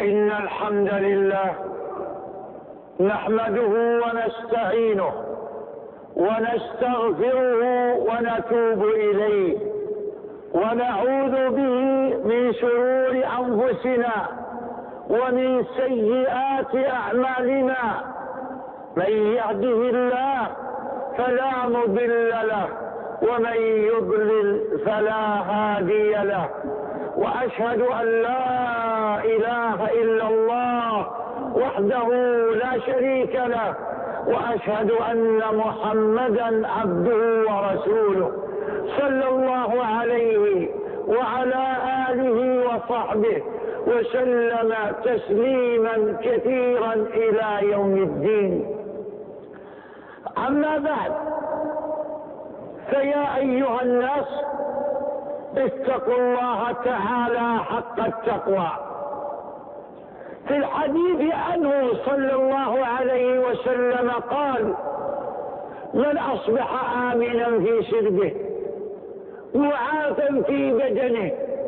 إن الحمد لله نحمده ونستعينه ونستغفره ونتوب إليه ونعوذ به من شرور أنفسنا ومن سيئات أعمالنا. من يهده الله فلا مضل له ومن يضلل فلا هادي له، وأشهد أن لا إله إلا الله وحده لا شريك له، وأشهد أن محمدا عبده ورسوله صلى الله عليه وعلى آله وصحبه وسلم تسليما كثيرا إلى يوم الدين. أما بعد، فيا أيها الناس اتقوا الله تعالى حق التقوى. في الحديث عنه صلى الله عليه وسلم قال: من أصبح آمنا في سربه معافا في بدنه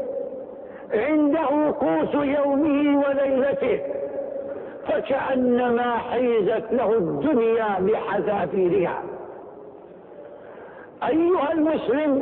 عنده قوت يومه وليلته فكأنما حيزت له الدنيا بحذافيرها. أيها المسلم،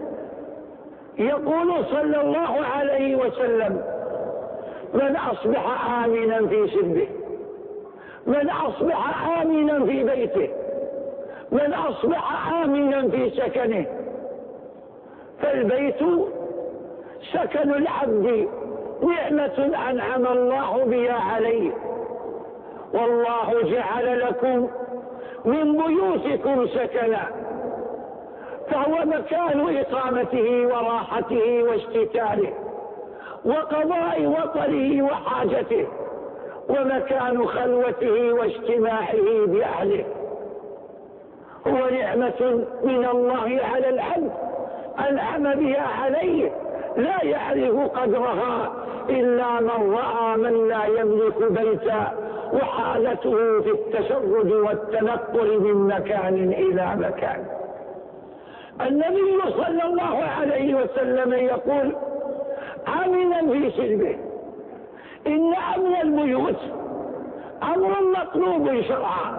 يقول صلى الله عليه وسلم: من أصبح آمنا في سربه، من أصبح آمنا في بيته، من أصبح آمنا في سكنه. فالبيت سكن العبد، نعمة أنعم الله بها عليه، والله جعل لكم من بيوتكم سكنا، فهو مكان إقامته وراحته واستتاره وقضاء وطنه وحاجته، ومكان خلوته واجتماعه بأهله. هو نعمة من الله على العبد أنعم بها عليه، لا يعرف قدرها إلا من رأى من لا يملك بيتا وحالته في التشرد والتنقل من مكان إلى مكان. النبي صلى الله عليه وسلم يقول: آمنا في سربه. إن أمن البيوت أمر مطلوب شرعا،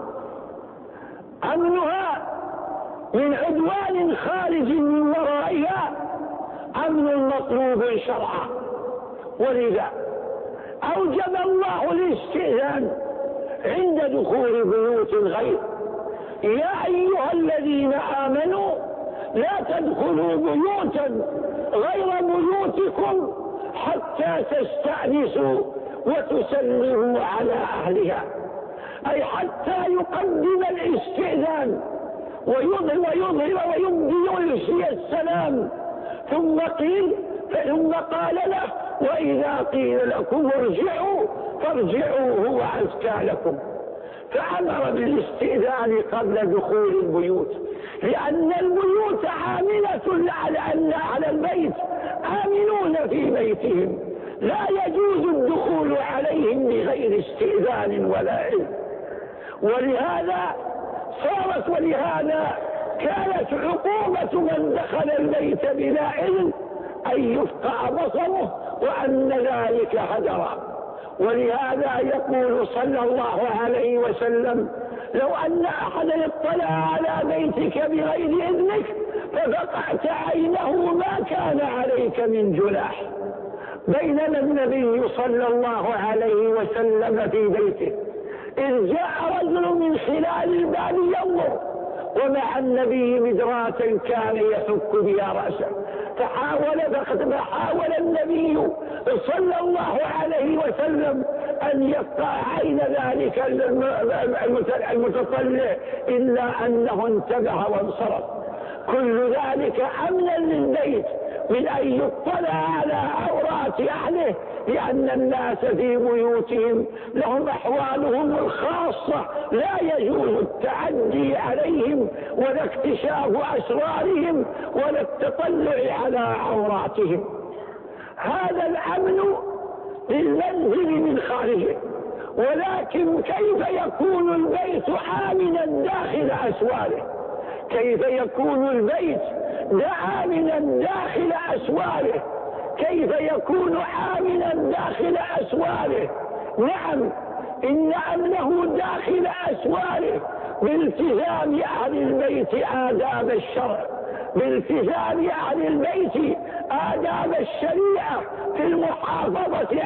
أمنها من عدوان خارج من ورائها أمن مطلوب شرعا، ولذا أوجب الله الاستئذان عند دخول بيوت الغير. يا أيها الذين آمنوا لا تدخلوا بيوتا غير بيوتكم حتى تستأنسوا وتسلموا على أهلها، أي حتى يقدم الاستئذان ويظهر ويبدي ويرسي السلام. ثم قال له: وإذا قيل لكم ارجعوا فارجعوا هو أزكى لكم. فأمر بالاستئذان قبل دخول البيوت، لأن البيوت عاملة على البيت، آمنون في بيتهم، لا يجوز الدخول عليهم بغير استئذان ولا علم. ولهذا كانت عقوبة من دخل البيت بلا علم أن يفقع بصره وأن ذلك هدرا. ولهذا يقول صلى الله عليه وسلم: لو أن أحدا اطلع على بيتك بغير إذنك ففقعت عينه ما كان عليك من جناح. بينما النبي صلى الله عليه وسلم في بيته إذ جاء رجل من خلال الباب ينظر، ومع النبي مدراة كان يحك بها رأسه، فحاول النبي صلى الله عليه وسلم أن يقطع عين ذلك المتطلع، إلا أنه انتبه وانصرف. كل ذلك أمنا للبيت من أن يطلع على عورات أهله، لأن الناس في بيوتهم لهم أحوالهم الخاصة، لا يجوز التعدي عليهم ولا اكتشاف أسرارهم ولا التطلع على عوراتهم. هذا الأمن للمنزل من خارجه، ولكن كيف يكون البيت آمنا داخل أسواره؟ كيف يكون البيت آمنا داخل أسواره كيف يكون آمنا داخل أسواره؟ نعم، إن أمنه داخل أسواره بالتزام أهل البيت آداب الشرع، بالتزام أهل البيت آداب الشريعة في المحافظة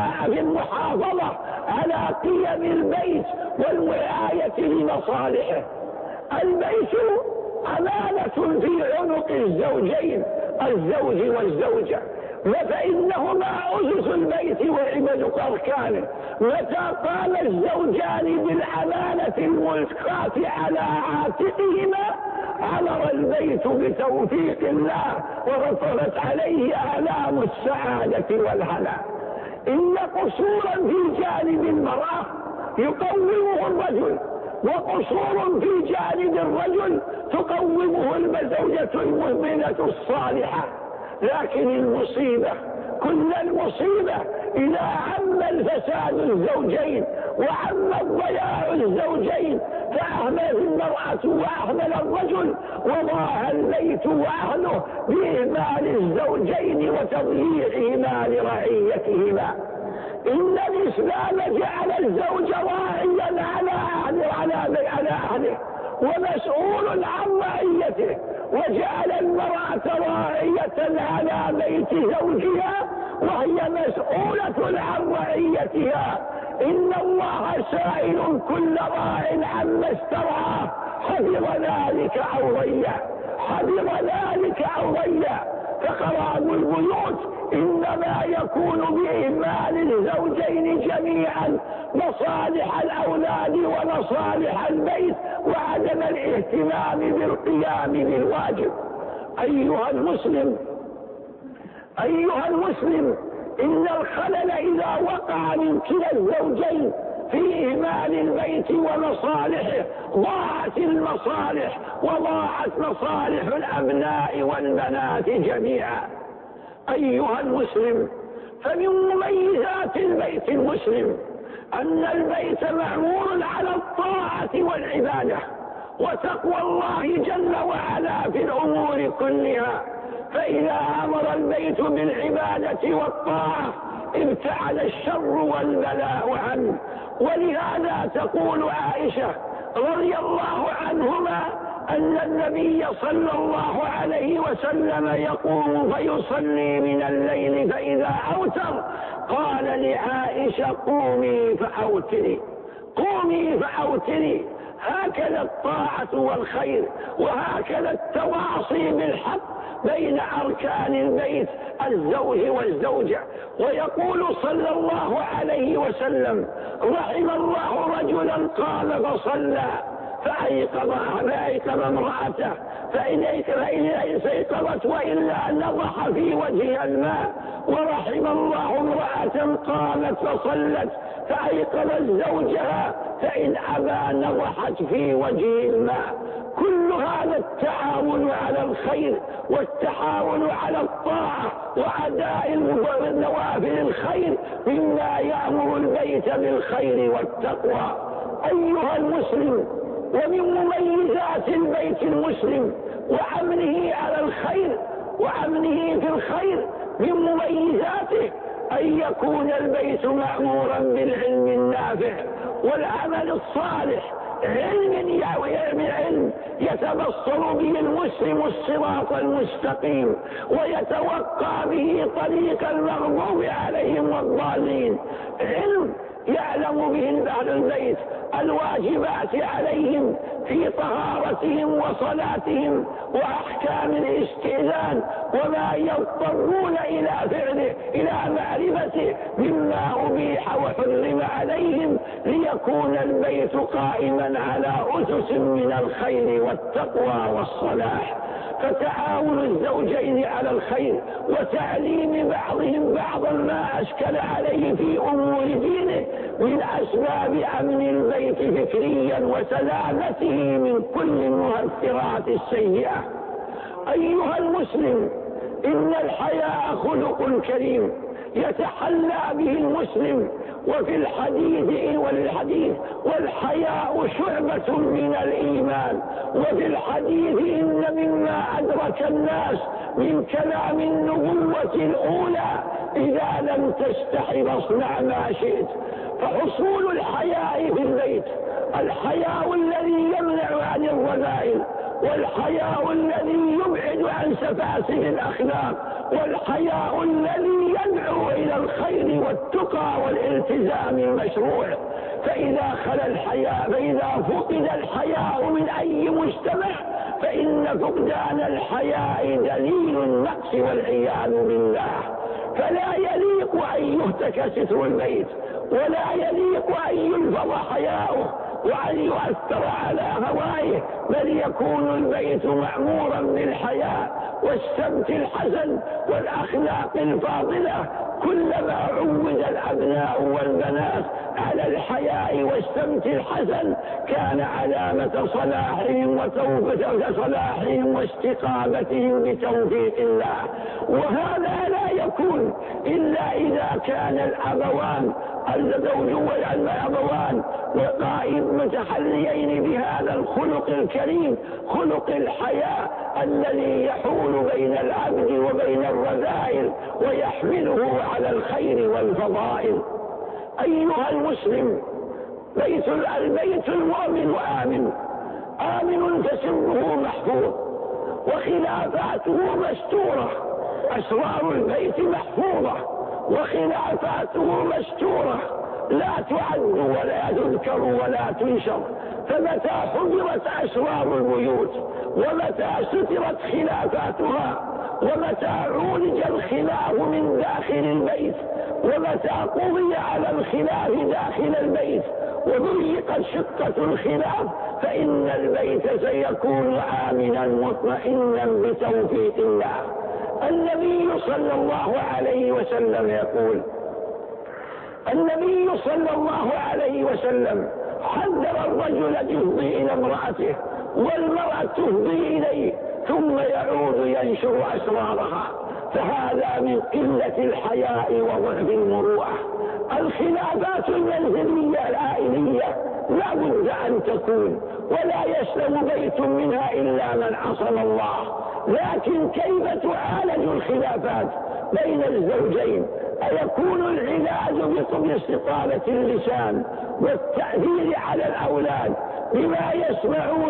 على قيم البيت والرعاية لمصالحه. البيت أمانة في عنق الزوجين، الزوج والزوجة، فإنهما أسس البيت وعماد أركانه. متى قام الزوجان بالأمانة الملقاة على عاتقهما عمر البيت بتوفيق الله ورطبت عليه آلام السعادة والهنا. إن قصورا في جانب المرأة يقومه الرجل، وقصور في جانب الرجل تقومه الزوجة المؤمنة الصالحة. لكن المصيبة، كل المصيبة إذا عم الفساد الزوجين وعم الضياع الزوجين، فأهمل المرأة وأهمل الرجل وضاع البيت وأهله بإهمال الزوجين وتضييعهما لرعيتهما. إن الإسلام جعل الزوج راعيا على أهله ومسؤول عن رعيته، وجعل المرأة راعية على بيت زوجها وهي مسؤولة عن رعيتها. إن الله سائل كل راع عما استرعاه حفظ ذلك أو ضيع، حفظ ذلك أو ضيع. فخراب البيوت إنما يكون بإهمال الزوجين جميعا مصالح الأولاد ومصالح البيت وعدم الاهتمام بالقيام بالواجب. أيها المسلم، إن الخلل إذا وقع من كلا الزوجين في إهمال البيت ومصالحه ضاعت المصالح وضاعت مصالح الأبناء والبنات جميعا. أيها المسلم، فمن مميزات البيت المسلم أن البيت معمور على الطاعة والعبادة وتقوى الله جل وعلا في الأمور كلها. فإذا أمر البيت بالعبادة والطاعة ابتعد الشر والبلاء عنه. ولهذا تقول عائشة رضي الله عنهما أن النبي صلى الله عليه وسلم يقوم فيصلي من الليل فإذا أوتر قال لعائشة قومي فأوتري، قومي فأوتري. هكذا الطاعة والخير وهكذا التواصي بالحق بين أركان البيت الزوج والزوجة. ويقول صلى الله عليه وسلم رحم الله رجلا قام فصلى فأيقظ امرأته فإن استيقظت وإلا نضح في وجهها الماء. ورحم الله امرأة قامت فصلت فأيقظت زوجها فإن أبى نضحت في وجه الماء. كل هذا التعاون على الخير والتعاون على الطاعة وأداء النوافل الخير مما يأمر البيت بالخير والتقوى. أيها المسلم، ومن مميزات البيت المسلم وأمنه على الخير وأمنه في الخير من مميزاته أن يكون البيت مأمورا بالعلم النافع والعمل الصالح، علم يتبصر به المسلم الصراط المستقيم ويتوقع به طريق المغضوب عليهم والضالين، علم يعلم به أهل البيت الواجبات عليهم في طهارتهم وصلاتهم وأحكام الاستئذان وما يضطرون إلى فعله إلى معرفته مما أبيح وحرم عليهم ليكون البيت قائما على أسس من الخير والتقوى والصلاح. فتعاون الزوجين على الخير وتعليم بعضهم بعضا ما أشكل عليه في أمور دينه من أسباب أمن البيت فكريا وسلامته من كل المؤثرات السيئة. أيها المسلم، إن الحياء خلق كريم يتحلى به المسلم. وفي الحديث والحياء شعبة من الإيمان. وفي الحديث إن مما أدرك الناس من كلام النبوة الأولى إذا لم تستحي فاصنع ما شئت. فحصول الحياء في البيت، الحياء الذي يمنع عن الرذائل، والحياء الذي يبعد عن سفاسف الأخلاق، والحياء الذي يدعو إلى الخير والتقى والالتزام المشروع. فإذا فقد الحياء من أي مجتمع فإن فقدان الحياء دليل النقص والعياذ بالله. فلا يليق أن يهتك ستر البيت، ولا يليق أن يلفظ حياؤه وأن يؤثر على هوائه، بل يكون البيت معمورا بالحياء والسمت الحسن والأخلاق الفاضلة. كلما عود الأبناء والبنات على الحياء والسمت الحسن كان علامة صلاحهم صلاحهم واستقامتهم بتوفيق الله. وهذا لا يكون إلا إذا كان الأبوان الزوج والأبوان متحليين بهذا الخلق الكريم، خلق الحياء الذي يحول بين العبد وبين الرذائل ويحمله على الخير والفضائل. أيها المسلم، البيت المؤمن آمن فسره محفوظ وخلافاته مستورة. أسرار البيت محفوظة وخلافاته مستورة، لا تعد ولا تذكر ولا تنشر. فمتى حضرت أسرار البيوت، ومتى سترت خلافاتها، ومتى عولج الخلاف من داخل البيت، ومتى قضي على الخلاف داخل البيت وضيقت شقة الخلاف، فإن البيت سيكون آمنا مطمئنا بتوفيق الله. النبي صلى الله عليه وسلم يقول، النبي صلى الله عليه وسلم حذر الرجل يفضي إلى امرأته والمرأة تفضي إليه ثم يعود ينشر أسرارها، فهذا من قلة الحياء وضعف المروءة. الخلافات المنزلية العائلية لا بد أن تكون، ولا يسلم بيت منها إلا من عصم الله. لكن كيف تعالج الخلافات بين الزوجين؟ أيكون العلاج باستطالة اللسان والتأثير على الأولاد بما يسمعون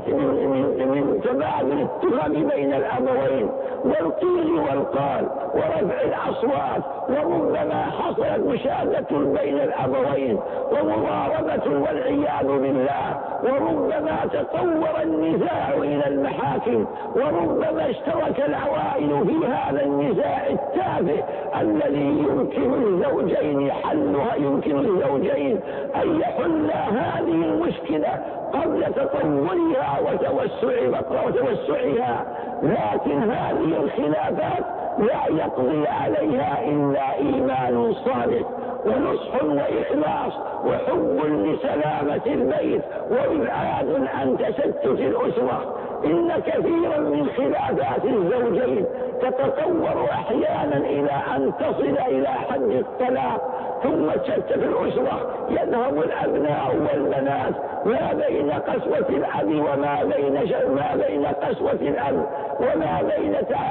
من تبادل التهم بين الأبوين والقيل والقال ورفع الأصوات، وربما حصلت مشادة بين الأبوين ومضاربة والعياذ بالله، وربما تطور النزاع إلى المحاكم، وربما اشترك العوائل في هذا النزاع التافه الذي يمكن الزوجين حلها، يمكن الزوجين أن يحل هذه المشكلة قبل تطورها وتوسعها. لكن هذه الخلافات لا يقضي عليها إلا إيمان صادق ونصح وإخلاص وحب لسلامة البيت وإبعاد عن تشتت الأسرة. إن كثيرا من خلافات الزوجين تتطور أحيانا إلى أن تصل إلى حد الطلاق، ثم تشتت الأسرة، يذهب الأبناء والبنات ما بين قسوة الأب وما بين قسوة الأب وما بين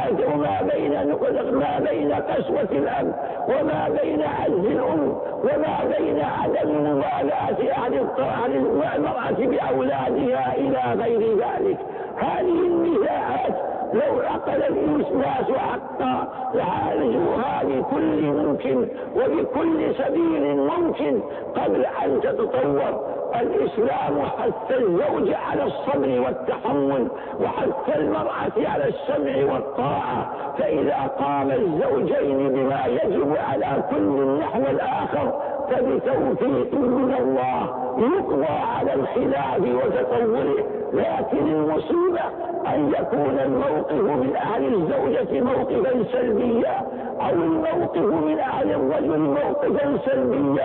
قسوة الأب وما بين عز الأم وما بين عدم مبالاة المرأة بأولادها إلى غير ذلك. هذه النزاعات لو عقل الناس حقا لعالجوها بكل ممكن وبكل سبيل ممكن قبل أن تتطور. الإسلام حث الزوج على الصبر والتحمل، وحث المرأة على السمع والطاعة. فإذا قام الزوجين بما يجب على كل نحو الآخر فبتوفيق من الله يقضى على الخلاف وتطوره. لكن المصيبة أن يكون الموقف من أهل الزوجة موقفا سلبيا، أو الموقف من أهل الرجل موقفا سلبيا،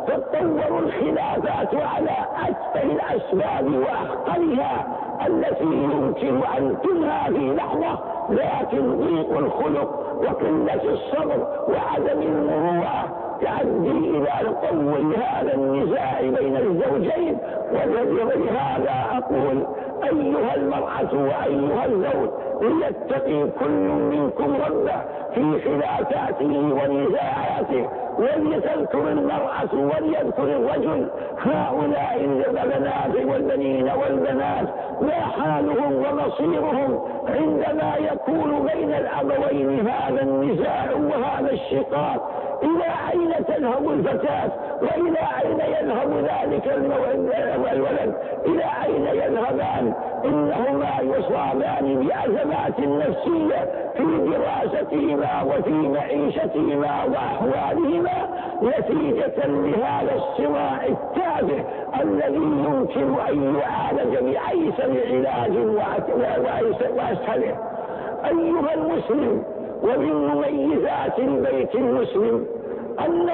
تتطور الخلافات على أتفه الأسباب وأخطرها التي يمكن أن تنهى في لحظة، لكن ضيق الخلق وقلة الصبر وعدم المروءة تؤدي إلى تطور هذا النزاع بين الزوجين. ولهذا أقول أيها المرأة وأيها الزوج ليتقي كل منكم ربه في خلافاته ونزاعاته، ولتذكر المرأة وليذكر الرجل هؤلاء البنات والبنين والبنات ما حالهم ومصيرهم عندما يكون بين الأبوين هذا النزاع وهذا الشقاق. إلى أين تذهب الفتاة وإلى أين يذهب ذلك الولد؟ إلى أين يذهبان؟ إنهما يصابان بأزمات نفسية في دراستهما وفي معيشتهما وأحوالهما نتيجة لهذا الصراع التافه الذي يمكن أن يعالج بأيسر علاج وأسهله. أيها المسلم، ومن مميزات البيت المسلم أن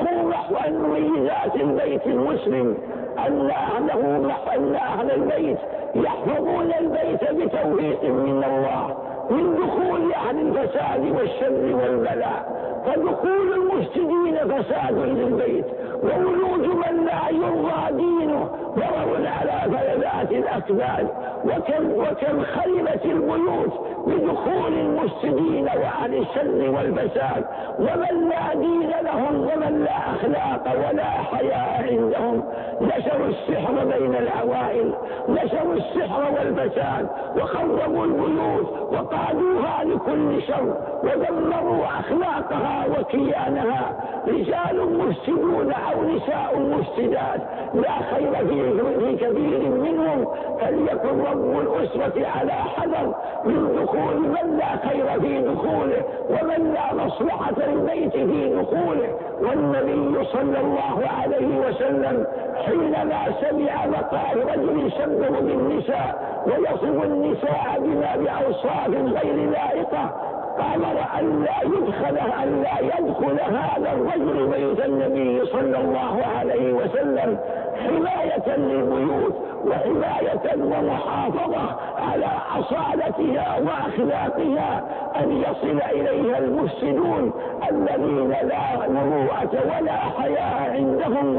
أهل البيت يحفظون البيت بتوفيق من الله من دخول أهل الفساد والشر والبلاء. فدخول المفسدين فساد للبيت، وولوج من لا يرضى دينه ضرر على فلذات الأكباد. وكم خربت البيوت بدخول المفسدين وأهل الشر والفساد، ومن لا دين لهم ومن لا أخلاق ولا حياء عندهم. نشروا السحر بين العوائل، نشروا السحر والفساد وخربوا البيوت وقادوها لكل شر ودمروا أخلاقها وكيانها. رجال مفسدون أو نساء مفسدات لا خير في كثير منهم، فليكن رب الأسرة على حذر من دخول من لا خير في دخوله ومن لا مصلحة البيت في دخوله. والنبي صلى الله عليه وسلم حينما سمع مقال رجل يشبه بالنساء ويصف النساء بما بأوصاف غير لائقة أمر أن لا يدخل هذا الرجل بيت النبي صلى الله عليه وسلم حماية للبيوت وحماية ومحافظة على أصالتها وأخلاقها، أن يصل إليها المفسدون الذين لا مروءة ولا حياء عندهم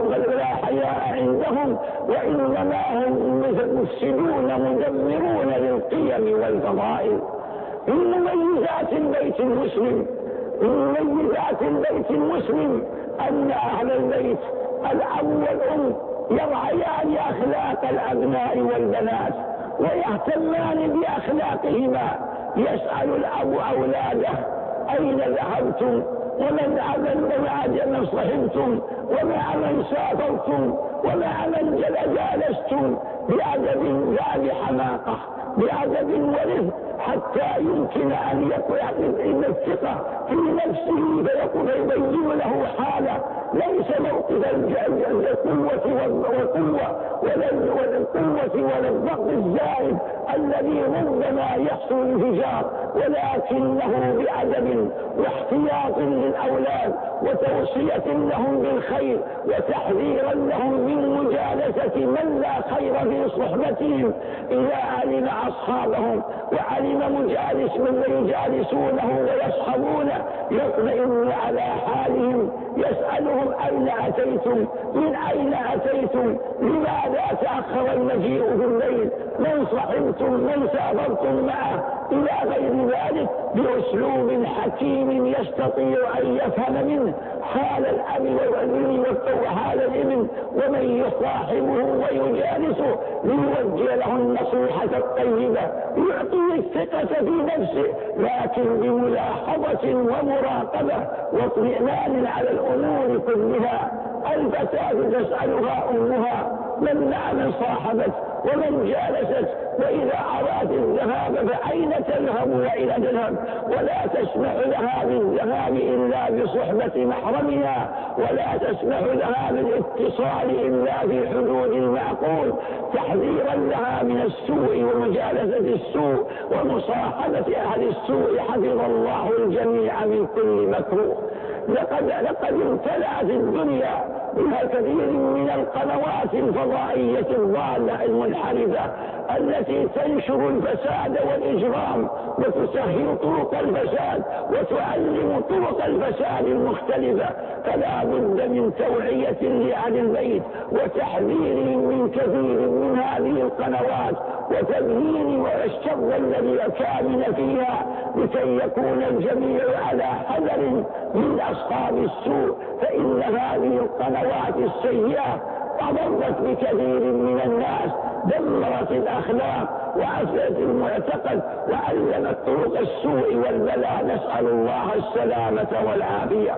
وإنما هم مفسدون مدمرون للقيم والفضائل. من مميزات البيت المسلم أن أهل البيت الأب والأم يرعيان أخلاق الأبناء والبنات ويهتمان بأخلاقهما. يسأل الأب أولاده أين ذهبتم ومع من صحبتم ومع من سافرتم ومع من جالستم بأدب لا بحماقة، بأدب ورفق، حتى يمكن أن يكون الثقة في نفسه فيبين له حاله ليس موقف القوة ولا الضغط الزائد الذي ربما يحصل انفجار، ولكنه بأدب واحتياط للأولاد وتوصية لهم بالخير وتحذيرا لهم من مجالسة من لا خير في صحبتهم. إذا علم أصحابهم وعلم مجالس من يجالسونه ويصحبونه يطمئن على حالهم، يسألهم أين أتيتم، من أين أتيتم، لماذا تأخر المجيء في الليل، من صحبتم، من سافرتم معه، إلى غير ذلك بأسلوب حكيم يستطيع أن يفهم منه حال الأب والابن وحال الابن ومن يصاحبه ويجالسه ليوجه له النصيحة الطيبة، يعطيه الثقة في نفسه لكن بملاحظة ومراقبة واطمئنان على الأمور كلها. الفتاة تسألها أمها من صاحبت ومن جالست، وإذا أراد الذهاب فأين تذهب وإلى تذهب، ولا تسمح لها بالذهاب إلا بصحبة محرمها، ولا تسمح لها بالاتصال إلا في حدود المعقول، تحذيرا لها من السوء ومجالسة السوء ومصاحبة أهل السوء. حفظ الله الجميع من كل مكروه. لقد امتلأت الدنيا بها كثير من القنوات الفضائية الضالة المنحرفة التي تنشر الفساد والإجرام وتسهل طرق الفساد وتعلم طرق الفساد المختلفة. فلا بد من توعية لأهل البيت وتحذيرهم من كثير من هذه القنوات وتبيين الشر الذي كامن فيها لكي يكون الجميع على حذر من أصحاب السوء، فإن هذه القنوات السيئة أضرت بكثير من الناس، دمرت الأخلاق وأفسدت المعتقد وعلمت طرق السوء والبلاء، نسأل الله السلامة والعافية.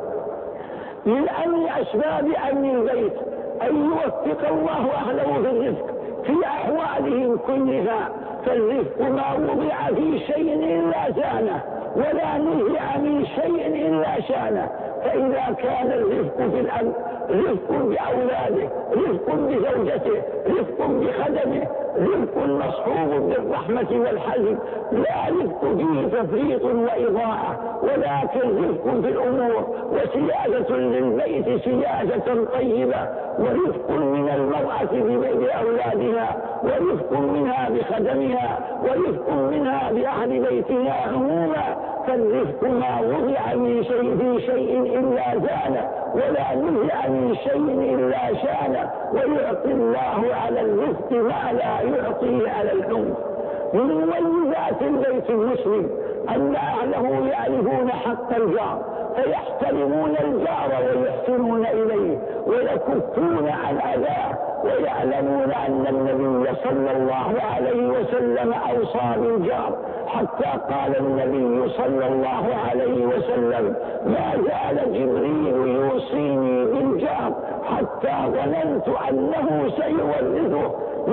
من أمن أسباب أمن البيت أن يوفق الله أهله في الرزق في أحوالهم كلها، فالرزق ما وضع في شيء إلا زانه ولا نزع من شيء إلا شانه. فإذا كان الرزق في الأمن، رزق بأولاده، رزق بزوجته، رزق بخدمه، رزق مصحوب بالرحمة والحزم، لا رزق فيه تفريط وإضاعة، ولكن رزق في الأمور وسياسة للبيت سياسة طيبة، ورزق من المرأة بأولادها، ورزق منها بخدمها، ورزق منها بأهل بيتها عموما. فالرزق ما وضع من شيء في شيء إلا زانه ولا نزع من شيء إلا شانه، ويعطي الله على الرزق ما لا يعطي على العنف. من مميزات البيت المسلم أن أهله يعرفون حق الجار فيحترمون الجار ويحسنون إليه ويكفون عن أذاه، ويعلمون أن النبي صلى الله عليه وسلم أوصى بالجار، حتى قال النبي صلى الله عليه وسلم: ما زال جبريل يوصيني بالجار حتى ظننت أنه سيورثه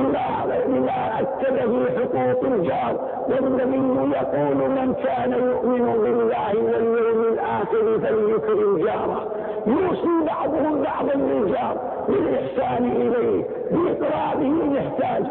لما أكد في حقوق الجار. والنبي يقول: من كان يؤمن بالله واليوم الآخر فليكرم جاره. يوصي بعضهم بعضا بالجار بالإحسان إليه بإقرابه المحتاج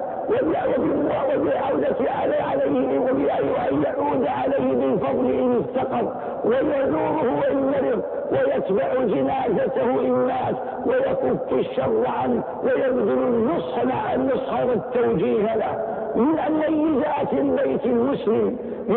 وبالعودة عليه وبأن يعود عليه بالفضل إن استقر، ويزوره إن مرض، ويتبع جنازته إن مات، ويكف الشر عنه، ويبذل النصح والتوجيه له. من مميزات البيت المسلم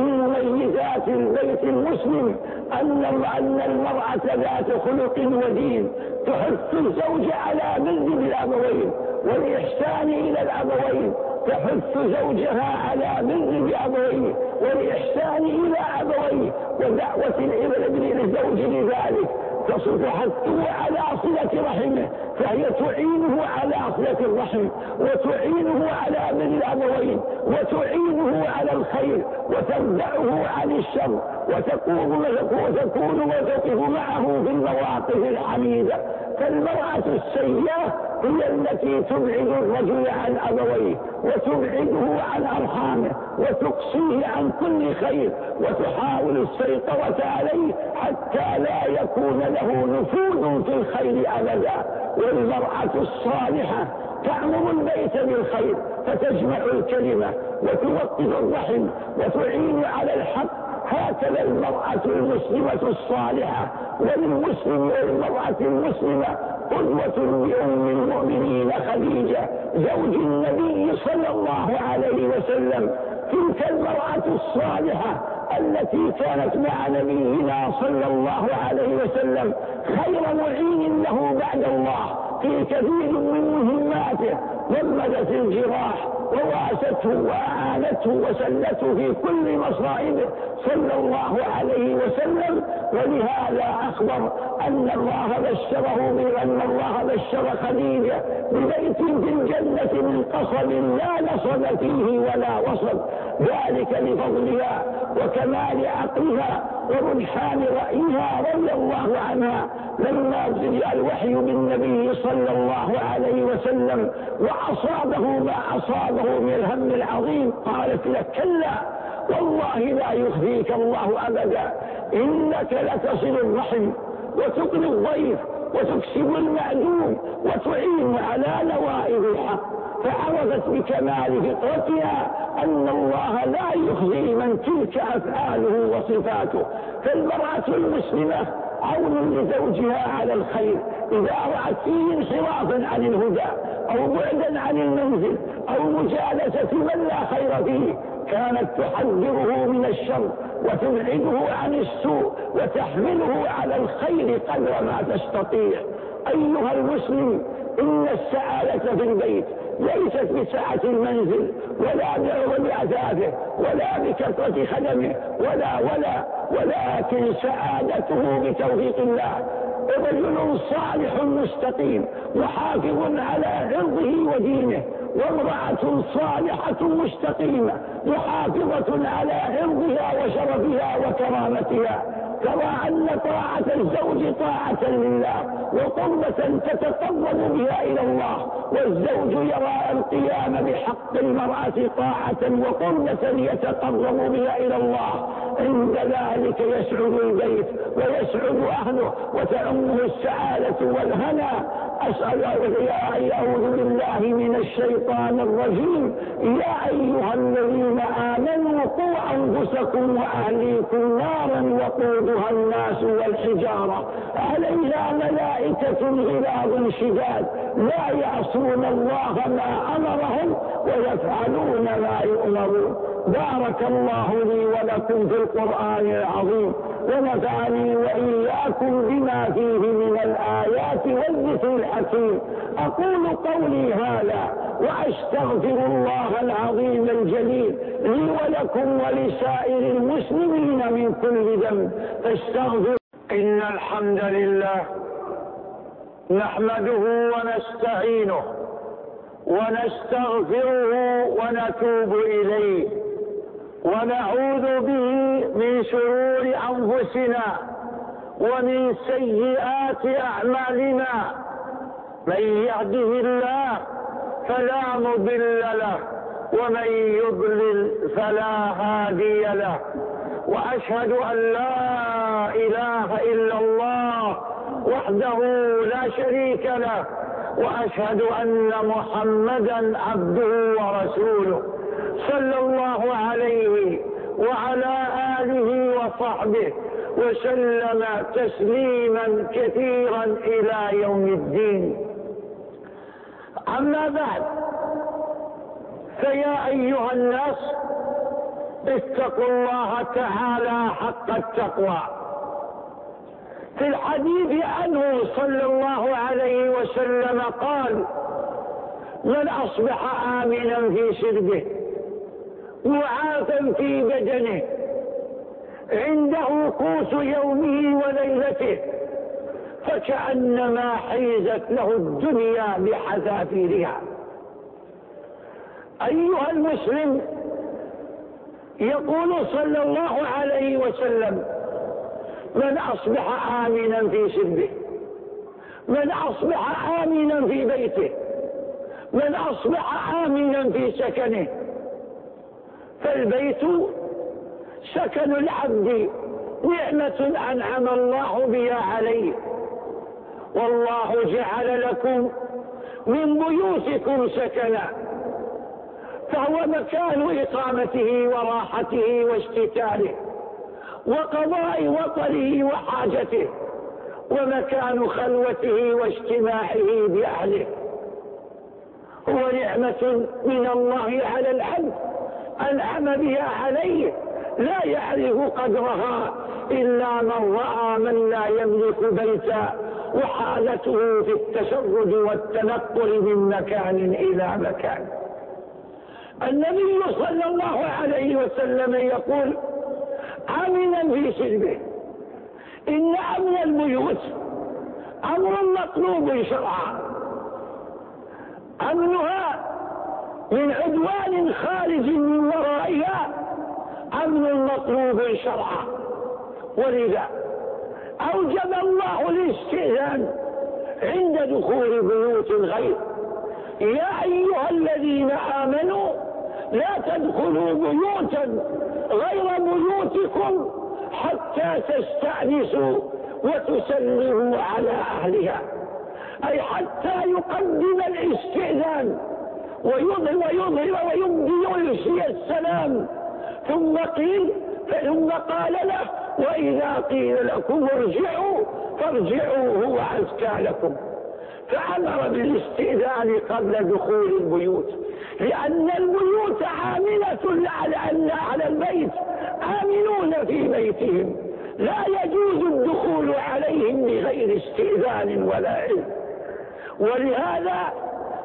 أن المرأة ذات خلق ودين تحث الزوج على بر الأبوين والإحسان إلى الأبوين، تحث زوجها على بر أبويه والإحسان إلى أبويه ودعوة الابن للزوج لذلك، تحثه على صلة رحمه، فهي تعينه على صلة الرحم وتعينه على بر الأبوين وتعينه على الخير وتمنعه عن الشر، وتكون وتقف معه في المواقف الحميدة. فالمرأة السيئة هي التي تبعد الرجل عن أبويه وتبعده عن أرحامه وتقصيه عن كل خير وتحاول السيطرة عليه حتى لا يكون له نفوذ في الخير أبدا. والمرأة الصالحة تعمر البيت بالخير فتجمع الكلمة وتوقف الرحم وتعين على الحق. هكذا المرأة المسلمة الصالحة والمسلم والمرأة المسلمة قدوة لأم المؤمنين خديجة زوج النبي صلى الله عليه وسلم. تلك المرأة الصالحة التي كانت مع نبينا صلى الله عليه وسلم خير معين له بعد الله في كثير من مهماته، ضمدت الجراح وواسته وأعانته وسلته في كل مصائبه صلى الله عليه وسلم. ولهذا أخبر أن الله بشر خديجة ببيت في الجنة من قصب لا نصب فيه ولا وصب، ذلك لفضلها وكمال عقلها ورجحان رأيها رضي الله عنها. لما بدأ الوحي بالنبي صلى الله عليه وسلم وأصابه ما أصابه من الهم العظيم قالت له: كلا والله لا يخزيك الله أبدا، إنك لتصل الرحم وتقري الضيف وتكسب المعدوم وتعين على نوائب الحق. فعرفت بكمال فطرتها أن الله لا يخزي من تلك أفعاله وصفاته. فالمرأة المسلمة عون لزوجها على الخير، إذا رأت فيه انحرافا عن الهدى أو بعدا عن المنزل أو مجالسة من لا خير فيه كانت تحذره من الشر وتبعده عن السوء وتحمله على الخير قدر ما تستطيع. أيها المسلم، إن السعادة في البيت ليست بسعة المنزل ولا بعظم أثاثه ولا بكثرة خدمه ولكن سعادته بتوفيق الله. رجل صالح مستقيم محافظ على عرضه ودينه، وامرأة صالحة مستقيمة محافظة على عرضها وشرفها وكرامتها. كما أن طاعة الزوج طاعة لله وقربة تتقرب بها إلى الله، والزوج يرى القيام بحق المرأة طاعة وقربة يتقرب بها إلى الله. عند ذلك يسعد البيت ويسعد أهله وتعمه السعادة والهنا. أسأل أعوذ بالله من الشيطان الرجيم. يا أيها الذين آمنوا قوا أنفسكم وأهليكم نارا وقودها الناس والحجارة عليها ملائكة غلاظ شداد لا يعصون الله ما أمرهم ويفعلون ما يؤمرون. بارك الله لي ولكم في القرآن العظيم، ونفعني وإياكم بما فيه من الآيات والذكر الحكيم. أقول قولي هذا وأستغفر الله العظيم الجليل لي ولكم ولسائر المسلمين من كل ذنب فاستغفر. إن الحمد لله نحمده ونستعينه ونستغفره ونتوب إليه ونعوذ به من شرور أنفسنا ومن سيئات أعمالنا. من يهده الله فلا مضل له ومن يضلل فلا هادي له، وأشهد أن لا إله إلا الله وحده لا شريك له، وأشهد أن محمدا عبده ورسوله صلى الله عليه وعلى آله وصحبه وسلم تسليما كثيرا إلى يوم الدين. أما بعد، فيا أيها الناس اتقوا الله تعالى حق التقوى. في الحديث عنه صلى الله عليه وسلم قال: من أصبح آمنا في سربه معافا في بدنه عنده قوت يومه وليلته فكأنما حيزت له الدنيا بحذافيرها. أيها المسلم، يقول صلى الله عليه وسلم: من أصبح آمنا في سربه، من أصبح آمنا في بيته، من أصبح آمنا في سكنه. فالبيت سكن العبد نعمة أنعم الله بها عليه، والله جعل لكم من بيوتكم سكنا، فهو مكان إقامته وراحته واستتاره وقضاء وطنه وحاجته، ومكان خلوته واجتماعه بأهله. هو نعمة من الله على العبد أنعم بها عليه، لا يعرف قدرها إلا من رأى من لا يملك بيتا وحالته في التشرد والتنقل من مكان إلى مكان. النبي صلى الله عليه وسلم يقول: آمنا في سربه. إن أمن البيوت أمر مطلوب شرعا، أمنها من عدوان خارج من ورائها أمن مطلوب شرعا، ولذا أوجب الله الاستئذان عند دخول بيوت الغير. يا أيها الذين آمنوا لا تدخلوا بيوتا غير بيوتكم حتى تستأنسوا وتسلموا على أهلها، أي حتى يقدم الاستئذان ويظهر ويلسي السلام. ثم قال له: وإذا قيل لكم ارجعوا فارجعوا هو أزكى لكم. فأمر بالاستئذان قبل دخول البيوت، لأن البيوت عاملة على البيت، آمنون في بيتهم، لا يجوز الدخول عليهم بغير استئذان ولا علم. ولهذا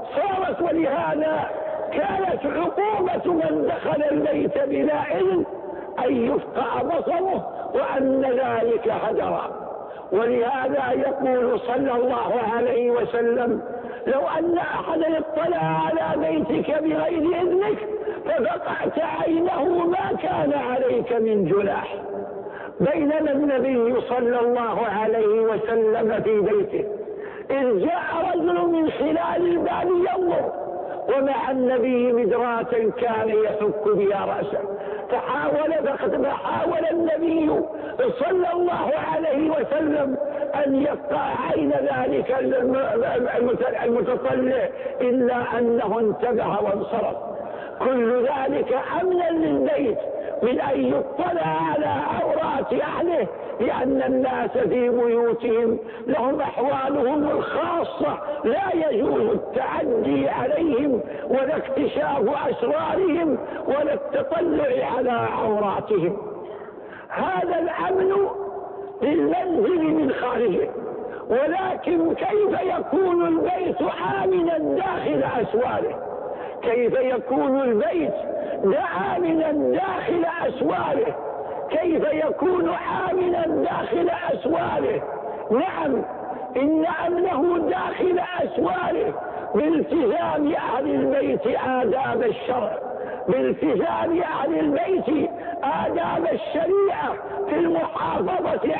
كانت عقوبة من دخل البيت بلا علم أن يفقع بصره، وأن ذلك هدرا. ولهذا يقول صلى الله عليه وسلم: لو أن أحدا اطلع على بيتك بغير إذنك ففقعت عينه ما كان عليك من جناح. بينما النبي صلى الله عليه وسلم في بيته إذ جاء رجل من خلال الباب ينظر، ومع النبي مدراة كان يحك بها رأسه، فحاول النبي صلى الله عليه وسلم أن يقطع عين ذلك المتطلع، إلا أنه انتبه وانصرف. كل ذلك أمنا للبيت من أن يطلع على عورات أهله، لأن الناس في بيوتهم لهم أحوالهم الخاصة، لا يجوز التعدي عليهم ولا اكتشاف أسرارهم ولا التطلع على عوراتهم. هذا الأمن للمنزل من خارجه. ولكن كيف يكون البيت آمنا داخل أسواره؟ كيف يكون البيت آمنا داخل أسواره؟ كيف يكون آمنا داخل أسواره؟ نعم، إن أمنه داخل أسواره بالتزام أهل البيت آداب الشرع، بالتزام أهل البيت آداب الشريعة في المحافظة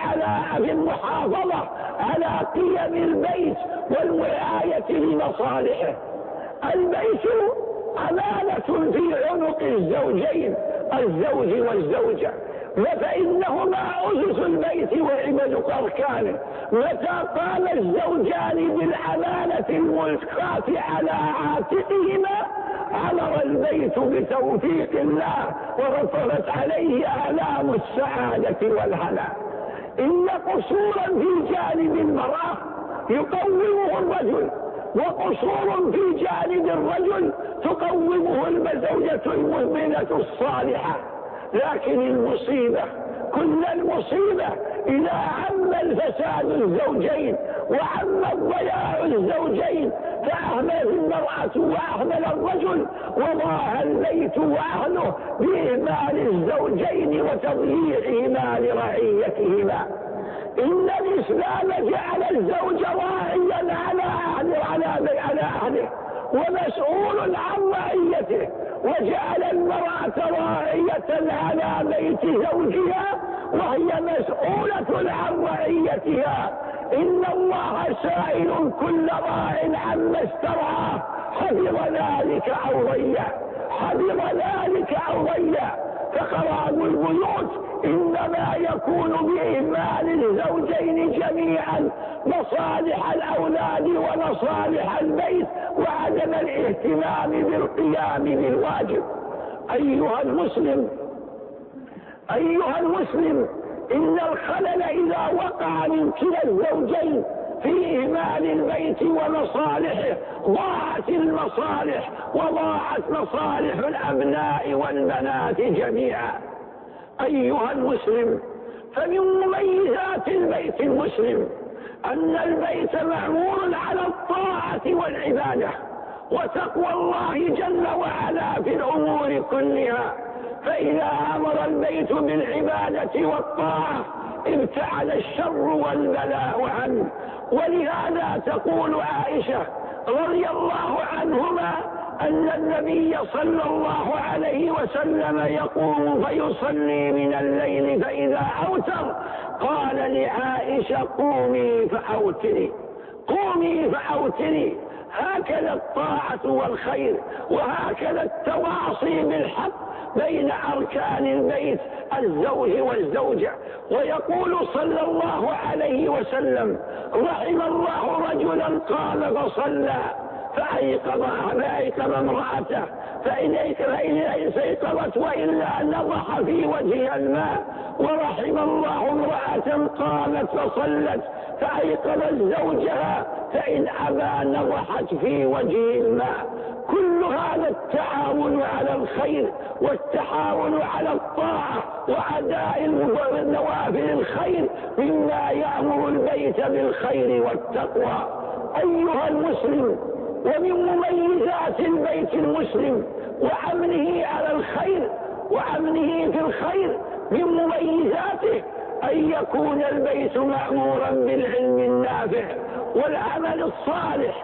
على قيم البيت والرعاية لمصالحه. البيت أمانة في عنق الزوجين، الزوج والزوجة، فإنهما أسس البيت وعمد أركانه. متى قام الزوجان بالأمانة الملقاة على عاتقهما عمر البيت بتوفيق الله ورفعت عليه آلام السعادة والهنا. إن قصورا في جانب المرأة يقومه الرجل، وقصور في جانب الرجل تقومه الزوجة المؤمنة الصالحة. لكن المصيبة، كل المصيبة إذا عم الفساد الزوجين وعم الضياع الزوجين، فأهمل المرأة وأهمل الرجل، وضاع البيت وأهله بإهمال الزوجين وتضييعهما لرعيتهما. إن الإسلام جعل الزوج راعيا على أهله ومسؤول عن رعيته، وجعل المرأة راعية على بيت زوجها وهي مسؤولة عن رعيتها. إن الله سائل كل راع عما استرعاه، حفظ ذلك أو ضيع. فخراب البيوت إنما يكون بإهمال الزوجين جميعا مصالح الأولاد ومصالح البيت، وعدم الاهتمام بالقيام بالواجب. أيها المسلم، إن الخلل إذا وقع من كلا الزوجين في إهمال البيت ومصالحه ضاعت المصالح وضاعت مصالح الأبناء والبنات جميعا. أيها المسلم، فمن مميزات البيت المسلم أن البيت معمور على الطاعة والعبادة وتقوى الله جل وعلا في الأمور كلها. فإذا أمر البيت بالعبادة والطاعة ابتعد الشر والبلاء عنه. ولهذا تقول عائشة رضي الله عنهما أن النبي صلى الله عليه وسلم يقوم فيصلي من الليل، فإذا أوتر قال لعائشة قومي فأوتري. هكذا الطاعة والخير، وهكذا التواصي بالحق بين أركان البيت الزوج والزوجة. ويقول صلى الله عليه وسلم: رحم الله رجلا قام فصلى فأيقظ امرأته فإن استيقظت وإلا نضح في وجهها الماء، ورحم الله امرأة قامت فصلت فأيقظت زوجها، فإن أبى نضحت في وجه الماء. كل هذا التعاون على الخير والتعاون على الطاعة وأداء النوافل الخير مما يأمر البيت بالخير والتقوى. أيها المسلم، ومن مميزات البيت المسلم وأمنه على الخير وأمنه في الخير، من مميزاته أن يكون البيت مأمورا بالعلم النافع والعمل الصالح،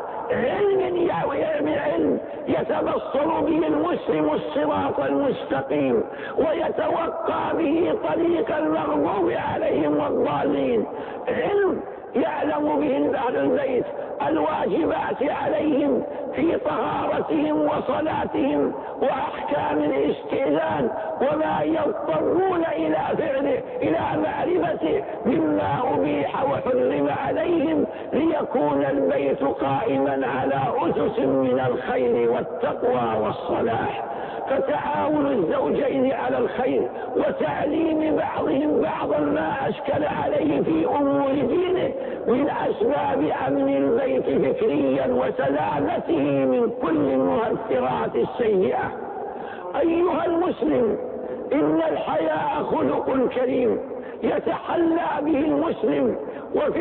علم يتبصر به المسلم الصراط المستقيم ويتوقع به طريق المغضوب عليهم والضالين، علم يعلم به أهل البيت الواجبات عليهم في طهارتهم وصلاتهم وأحكام الاستئذان وما يضطرون إلى فعله إلى معرفته مما أبيح وحرم عليهم، ليكون البيت قائما على أسس من الخير والتقوى والصلاح. فتعاون الزوجين على الخير وتعليم بعضهم بعضا ما أشكل عليه في أمور دينه من أسباب أمن البيت فكريا وسلامته من كل المؤثرات السيئة. أيها المسلم، إن الحياء خلق كريم يتحلى به المسلم، وفي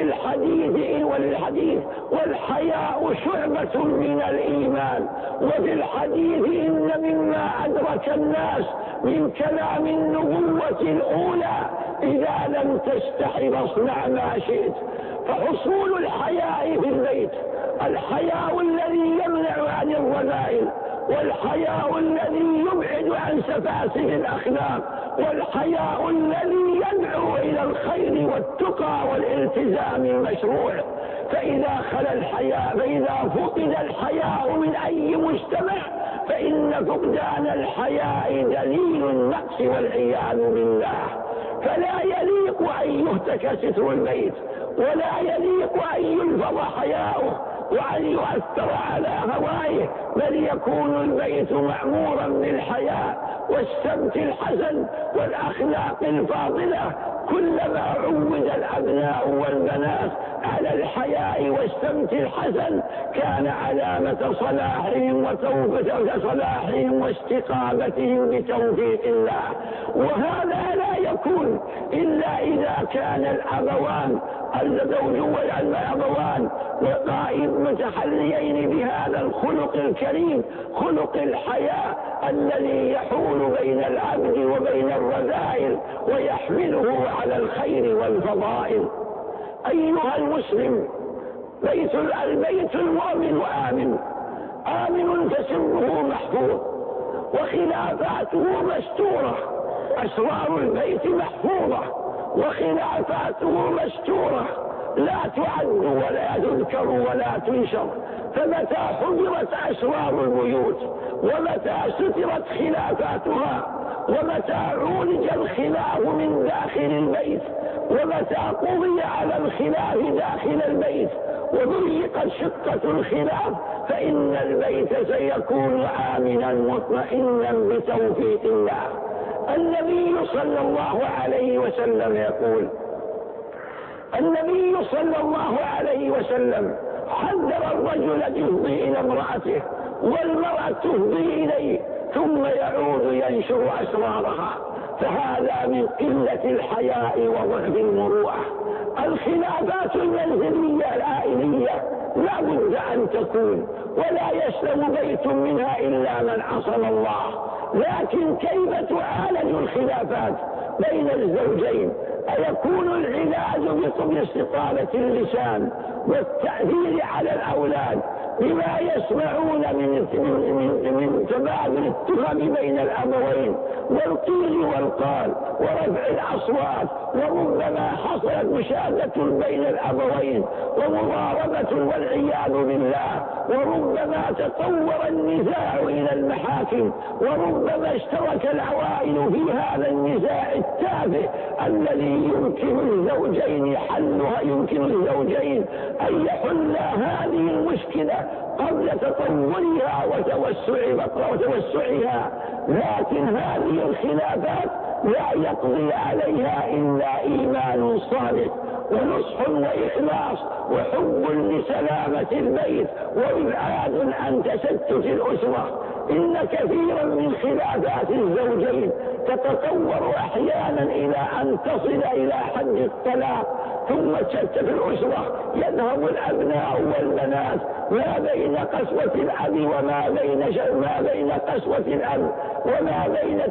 الحديث والحياء شعبة من الإيمان، وفي الحديث إن مما أدرك الناس من كلام النبوة الأولى إذا لم تستحي فاصنع ما شئت. فحصول الحياء في البيت، الحياء الذي يمنع عن الرذائل، والحياء الذي يبعد عن سفاسف الأخلاق، والحياء الذي يدعو إلى الخير والتقى والالتزام المشروع. فإذا فقد الحياء من أي مجتمع فإن فقدان الحياء دليل النقص والعياذ بالله. فلا يليق أن يهتك ستر البيت، ولا يليق أن يلفظ حياؤه وأن يؤثر على هوائه، بل يكون البيت معمورا بالحياء والسمت الحسن والأخلاق الفاضلة. كلما عود الأبناء والبنات على الحياء والسمت الحسن كان علامة صلاحهم صلاحهم واستقامتهم بتوفيق الله. وهذا لا يكون إلا إذا كان الأبوان الزوج والأبوان متحليين بهذا الخلق الكريم، خلق الحياء الذي يحول بين العبد وبين الرذائل ويحمله على الخير والفضائل. أيها المسلم، البيت المؤمن آمن فسره محفوظ وخلافاته مستورة. أسرار البيت محفوظة وخلافاته مستورة، لا تعد ولا تذكر ولا تنشر. فمتى حضرت أسرار البيوت ومتى سترت خلافاتها ومتى عولج الخلاف من داخل البيت ومتى قضي على الخلاف داخل البيت وضيقت شقة الخلاف فإن البيت سيكون آمنا مطمئنا بتوفيق الله. النبي صلى الله عليه وسلم يقول، النبي صلى الله عليه وسلم حذر الرجل يفضي إلى امرأته والمرأة تفضي إليه ثم يعود ينشر أسرارها، فهذا من قلة الحياء وضعف المروءة. الخلافات المنزلية العائلية لا بد أن تكون، ولا يسلم بيت منها إلا من عصم الله. لكن كيف تعالج الخلافات بين الزوجين؟ أيكون العلاج باستطالة اللسان والتأثير على الأولاد بما يسمعون من تبادل التهم بين الأبوين والقيل والقال ورفع الأصوات، وربما حصلت مشادة بين الأبوين ومضاربة والعياذ بالله، وربما تطور النزاع إلى المحاكم، وربما اشترك العوائل في هذا النزاع التافه الذي يمكن الزوجين حلها، يمكن الزوجين أن يحل هذه المشكلة قبل تطورها وتوسعها. لكن هذه الخلافات لا يقضي عليها إلا إيمان صادق ونصح وإخلاص وحب لسلامة البيت وإبعاد عن تشتت الأسرة. إن كثيرا من خلافات الزوجين تتطور أحيانا إلى أن تصل إلى حد الطلاق، ثم تشتت الأسرة، يذهب الأبناء والبنات ما بين قسوة الأب وما بين قسوة الأب وما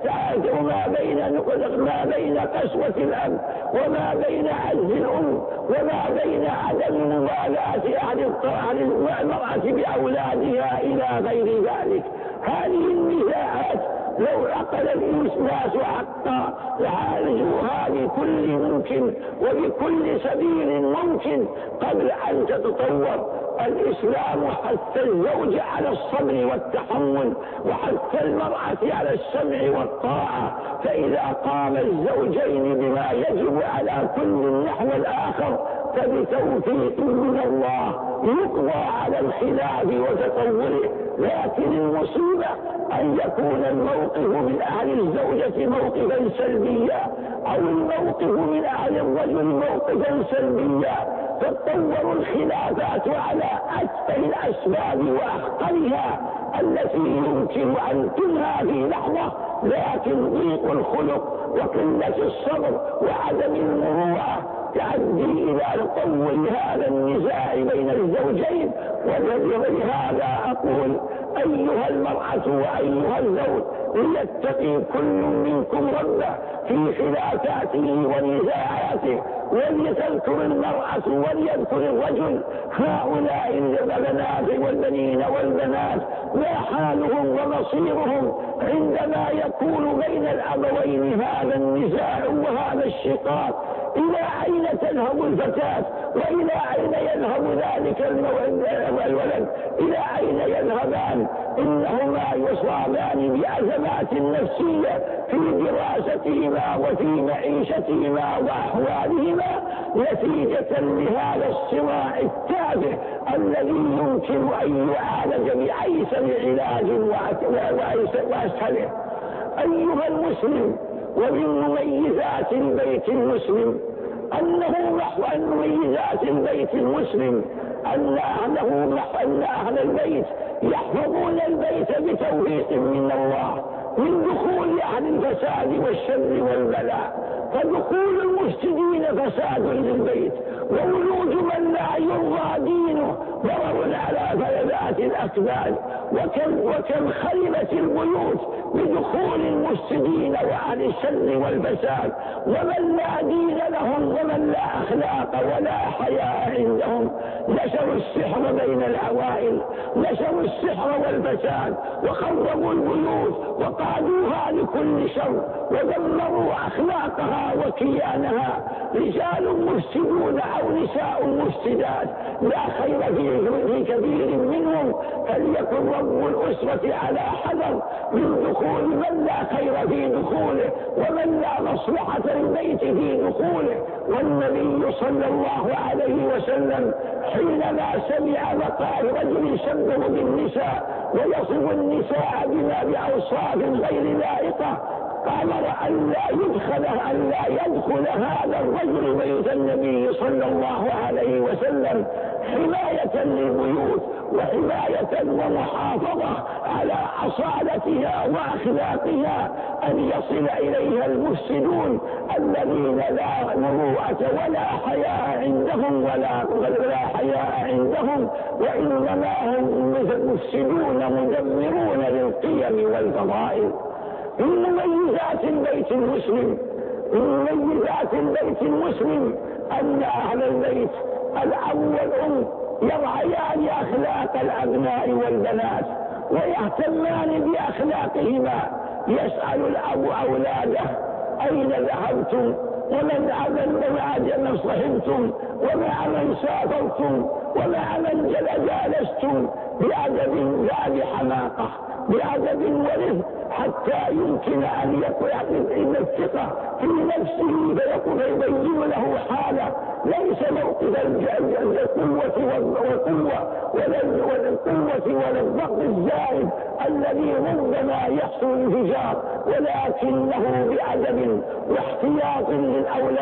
بين قسوة الأب وما بين عجز الأم وما بين عدم مبالاة أهل المرأة بأولادها إلى غير ذلك. هذه النزاعات لو عقل الناس حقا لعالجوها بكل ممكن وبكل سبيل ممكن قبل أن تتطور. الإسلام حث الزوج على الصبر والتحمل، وحث المرأة على السمع والطاعة، فإذا قام الزوجين بما يجب على كل نحو الآخر فبتوفيق من الله يقضى على الخلاف وتطوره. لكن المصيبة أن يكون الموقف من أهل الزوجة موقفا سلبيا أو الموقف من أهل الرجل موقفا سلبيا، تتطور الخلافات على أتفه الأسباب وأخطرها التي يمكن أن تنهى في لحظة، لكن ضيق الخلق وقلة الصبر وعدم المروءة تؤدي إلى تطور هذا النزاع بين الزوجين. ولهذا أقول أيها المرأة وأيها الزوج ليتقي كل منكم ربه في خلافاته ونزاعاته، ولتذكر المرأة وليذكر الرجل هؤلاء البنات والبنين والبنات ما حالهم ومصيرهم عندما يكون بين الأبوين هذا النزاع وهذا الشقاق. إلى أين تذهب الفتاة وإلى أين يذهب ذلك الولد؟ إلى أين يذهبان؟ إنهما يصابان بأزمات نفسية في دراستهما وفي معيشتهما وأحوالهما نتيجة لهذا الصراع التافه الذي يمكن أن يعالج بأيسر علاج وأسهله. أيها المسلم، ومن مميزات البيت المسلم أن أهل البيت يحفظون البيت بتوفيق من الله من دخول أهل الفساد والشر والبلاء. فدخول المفسدين فساد للبيت، وولود من لا يرضى دينه ضرر على فلذات الأكباد. وكم خربت البيوت بدخول المفسدين وأهل الشر والفساد، ومن لا دين لهم ومن لا أخلاق ولا حياء عندهم. نشروا السحر بين العوائل، نشروا السحر والفساد وخربوا البيوت وقادوها لكل شر ودمروا أخلاقها وكيانها. رجال مفسدون أو نساء مفسدات لا خير في كثير منهم، فليكن رب الأسرة على حذر من دخول من لا خير في دخوله ومن لا مصلحة البيت في دخوله. والنبي صلى الله عليه وسلم حينما سمع مقال رجل يشبه بالنساء ويصف النساء بما بأوصاف غير لائقة أمر أن لا يدخل هذا الرجل بيت النبي صلى الله عليه وسلم حماية للبيوت وحماية ومحافظة على أصالتها وأخلاقها، أن يصل إليها المفسدون الذين لا مروءة ولا حياء عندهم وإنما هم مفسدون مدمرون للقيم والفضائل. من مميزات البيت المسلم أن أهل البيت الأب والأم يرعيان أخلاق الأبناء والبنات ويهتمان بأخلاقهما. يسأل الأب أولاده أين ذهبتم ومع من صحبتم ومع من سافرتم ومع من جالستم بأدب لا بحماقة، بأدب ورفق، حتى يمكن أن يكون الثقة في نفسه فيبين له حاله ليس موقف القوة ولا الضغط الزائد الذي ربما يحصل انفجار، ولكنه بأدب واحتياط للأولاد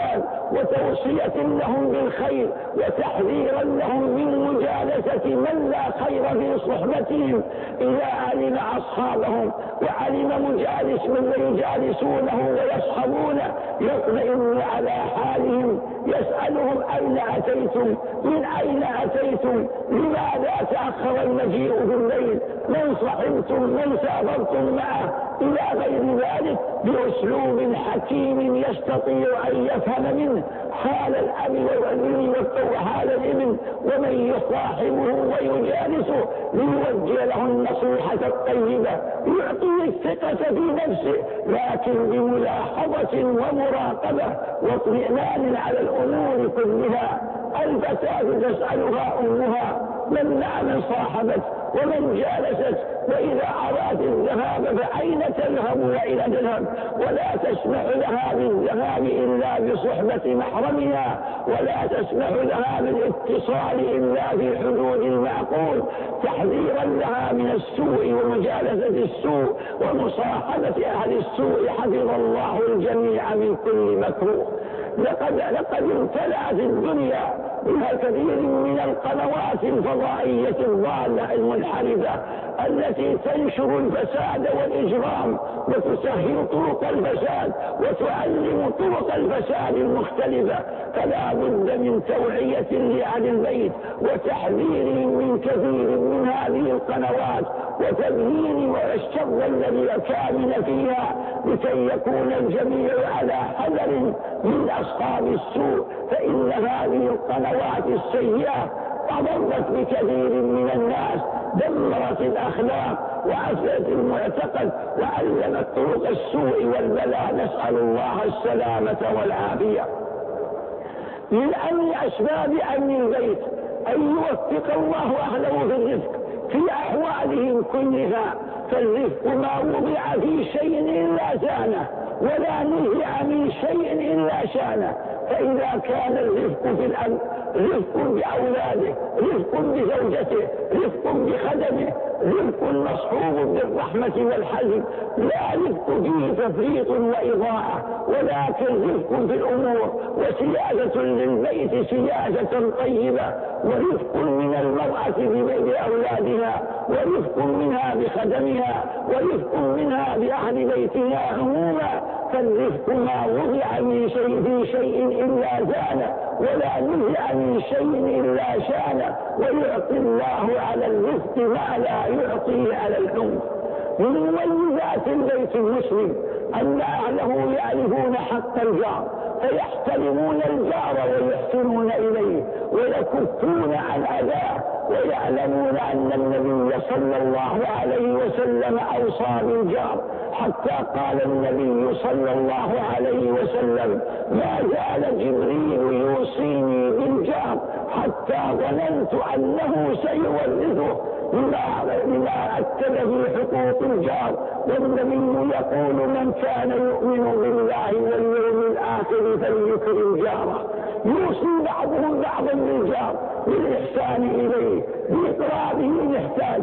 وتوصية لهم بالخير وتحذيرا لهم من مجالسة من لا خير في صحبتهم. إذا علم أصحابهم وعلم مجالس من يجالسونه ويصحبونه يطمئن على حالهم، يسألهم أين أتيتم، من أين أتيتم، لماذا تأخر المجيء بالليل، من صحبتم، من سافرتم معه، إلى غير ذلك، بأسلوب حكيم يستطيع أن يفهم منه حال الأب والابن وحال الابن ومن يصاحبه ويجالسه، ليوجه له النصيحة الطيبة، يعطيه الثقة في نفسه، لكن بملاحظة ومراقبة واطمئنان على الأمور كلها. الفتاة تسألها أمها من صاحبت ومن جالست، وإذا أراد الذهاب فأين تذهب وإلى تذهب، ولا تسمح لها بالذهاب إلا بصحبة محرمها، ولا تسمح لها بالاتصال إلا في حدود المعقول، تحذيرا لها من السوء ومجالسة السوء ومصاحبة أهل السوء. حفظ الله الجميع من كل مكروه. لقد امتلأت الدنيا بها كثير من القنوات الفضائية الضالة المنحرفة التي تنشر الفساد والإجرام وتسهل طرق الفساد وتعلم طرق الفساد المختلفة، فلا بد من توعية لأهل البيت وتحذير من كثير من هذه القنوات وتبيين الشر الذي كامن فيها، لكي يكون الجميع على حذر من أصحاب السوء. فإن هذه القنوات السيئة أضرت بكثير من الناس، دمرت الأخلاق وأفسدت المعتقد وعلمت طرق السوء والبلاء، نسأل الله السلامة والعافية. من أمن أسباب أمن البيت أن يوفق الله أهله في الرزق في أحوالهم كلها، فالرزق ما وضع في شيء إلا زانه، ولا نزع من شيء إلا شانه. فإذا كان الرزق في الأمن، رزق بأولاده، رزق بزوجته، رزق بخدمه، رزق مصحوب بالرحمة والحزم، لا رزق فيه تفريط وإضاعة، ولكن رزق في الأمور وسياسة للبيت سياسة طيبة، ورزق من المرأة بأولادها، ورزق منها بخدمها، ورزق منها بأهل بيتها عموما. فالرزق ما وضع من شيء في شيء إلا زانه، ولا نزع من شيء إلا شانه، ويعطي الله على الرزق ما لا يعطي على العمر. من مميزات البيت المسلم أن أهله يعرفون حق الجار فيحترمون الجار ويحسنون إليه ويكفون عن أذاه، ويعلمون أن النبي صلى الله عليه وسلم أوصى بالجار، حتى قال النبي صلى الله عليه وسلم: ما زال جبريل يوصيني بالجار حتى ظننت أنه سيورثه، لما أكد في حقوق الجار. والنبي يقول: من كان يؤمن بالله واليوم الآخر فليكرم جاره. يوصي بعضهم بعضا بالجار بالإحسان إليه، بإقرابه المحتاج،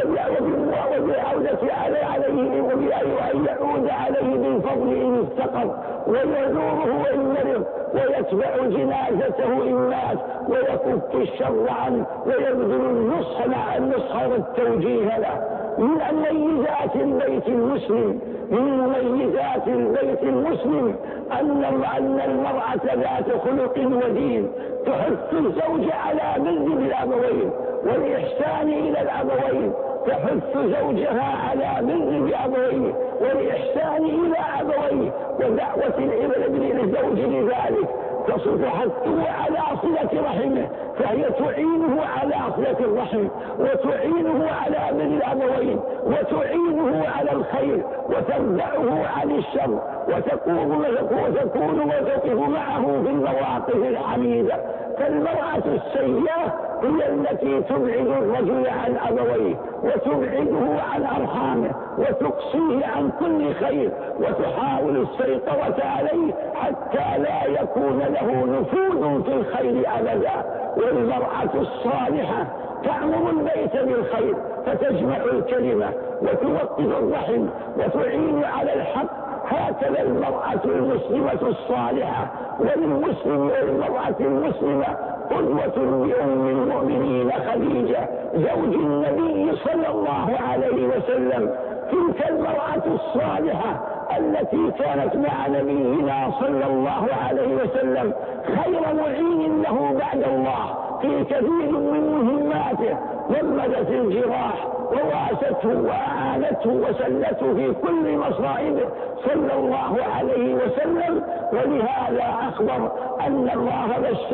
وبالعودة عليه، وبأن يعود عليه بالفضل إن افتقر، ويزوره وإن مرض، ويتبع جنازته إن مات، ويكف الشر عنه، ويبذل النصح والتوجيه له. من مميزات البيت المسلم، من مميزات البيت المسلم أن المرأة ذات خلق ودين تحث الزوج على بر الأبوين والإحسان إلى الأبوين، تحث زوجها على بر الأبوين والإحسان إلى أبويه ودعوة الابن للزوج لذلك، تحثه على صلة رحمه، فهي تعينه على صلة الرحم، وتعينه على بر الأبوين، وتعينه على الخير، وتمنعه عن الشر، وتكون وتقف معه في المواقف الحميدة. فالمرأة السيئة هي التي تبعد الرجل عن أبويه، وتبعده عن أرحامه، وتقصيه عن كل خير، وتحاول السيطرة عليه حتى لا يكون له نفوذ في الخير أبدا. والمرأة الصالحة تعمر البيت بالخير، فتجمع الكلمة، وتوقف الرحم، وتعين على الحق، هكذا المرأة المسلمة الصالحة والمسلم والمرأة المسلمة قدوة لأم المؤمنين خديجة زوج النبي صلى الله عليه وسلم. تلك المرأة الصالحة التي كانت مع نبينا صلى الله عليه وسلم خير معين له بعد الله في كثير من مهماته، ضمدت الجراح وواسته وأعانته وسلته في كل مصائبه صلى الله عليه وسلم. ولهذا أخبر أن الله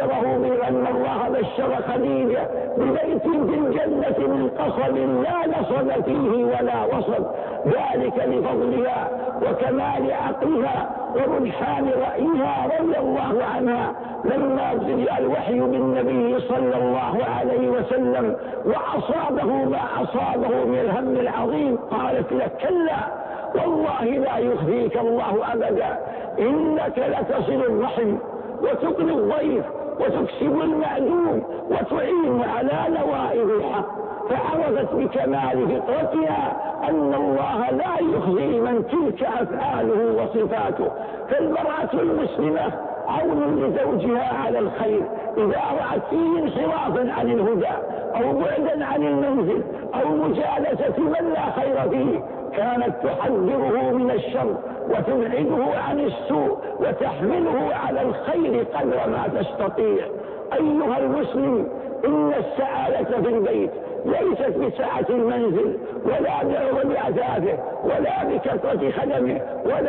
بشر خديجة ببيت في الجنة من قصب لا نصب فيه ولا وصب، ذلك لفضلها وكمال عقلها ورجحان رأيها رضي الله عنها. لما ابتدأ الوحي بالنبي صلى الله عليه وسلم وأصابه ما أصابه من الهم العظيم قالت له: كلا والله لا يخزيك الله أبدا، إنك لتصل الرحم وتقري الضيف وتكسب المعدوم وتعين على نوائب الحق. فعرفت بكمال فطرتها أن الله لا يخزي من تلك أفعاله وصفاته. فالمرأة المسلمة عون لزوجها على الخير إذا رأت فيه انصرافا عن الهدى أو بعدا عن المنزل أو مجالسة من لا خير فيه، كانت تحذره من الشر وتبعده عن السوء وتحمله على الخير قدر ما تستطيع. أيها المسلم، إن السعادة في البيت ليست بسعة المنزل ولا بعظم أثاثه ولا بكثرة خدمه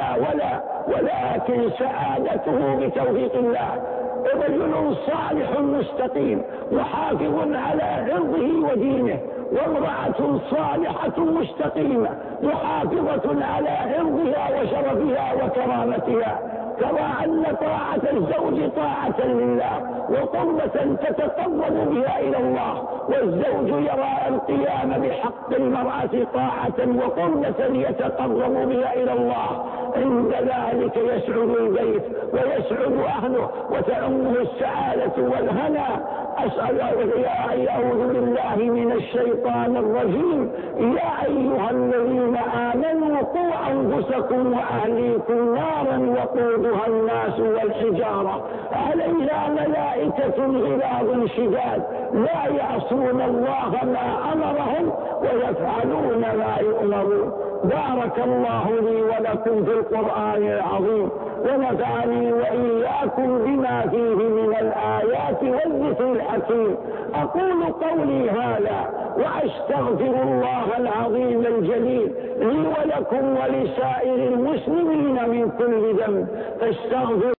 ولكن سعادته بتوفيق الله. رجل صالح مستقيم محافظ على عرضه ودينه، وامرأة صالحة مستقيمة محافظة على عرضها وشرفها وكرامتها. ترى أن طاعة الزوج طاعة لله وقربة تتقرب بها إلى الله، والزوج يرى القيام بحق المرأة طاعة وقربة يتقرب بها إلى الله. عند ذلك يسعد البيت ويسعد أهله وتعمه السعادة والهنا. أسأل أعوذ بالله من الشيطان الرجيم. يا أيها الذين آمنوا قوا أنفسكم وأهليكم نارا وقودها الناس والحجارة عليها ملائكة غلاظ شداد لا يعصون الله ما أمرهم ويفعلون ما يؤمرون. بارك الله لي ولكم في القرآن العظيم، ونفعني وإياكم بما فيه من الآيات والذكر الحكيم. أقول قولي هذا وأستغفر الله العظيم الجليل لي ولكم ولسائر المسلمين من كل ذنب فاستغفر